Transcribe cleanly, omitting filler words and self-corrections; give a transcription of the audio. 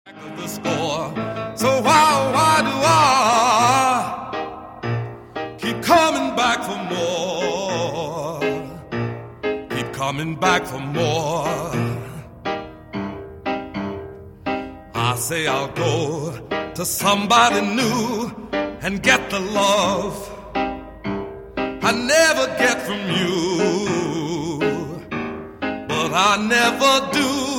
Of the score. So why do I keep coming back for more? Keep coming back for more. I say I'll go to somebody new and get the love I never get from you, but I never do.